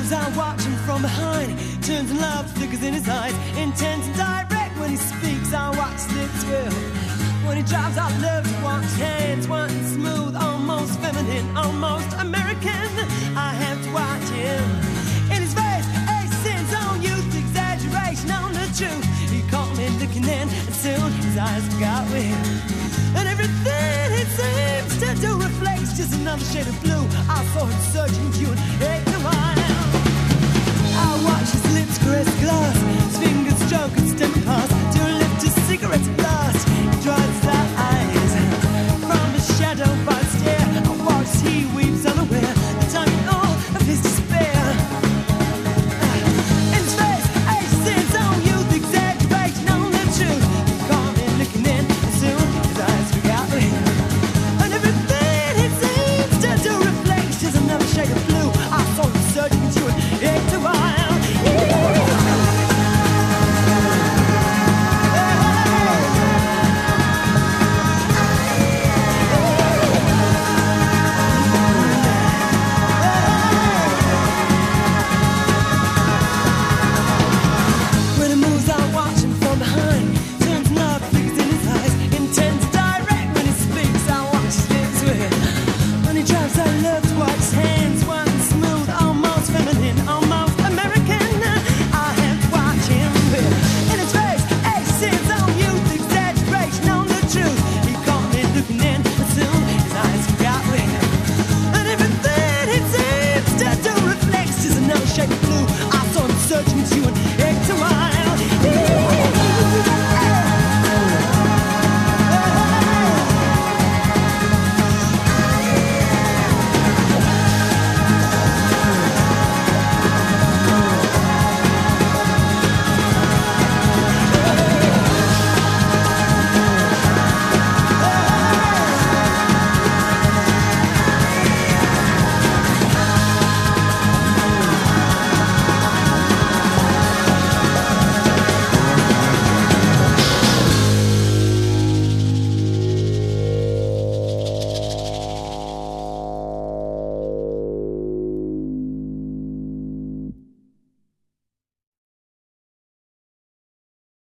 As I watch him from behind, turns and love flickers in his eyes, intense and direct when he speaks. I watch his lips twirl. When he drives, I love to watch hands, one smooth, almost feminine, almost American. I have to watch him. In his face, accents on youth, exaggeration on the truth. He caught me looking in, and soon his eyes got weird. And everything it seems to do reflects just another shade of blue. I saw him searching you and aching a while. I watch his lips caress glass,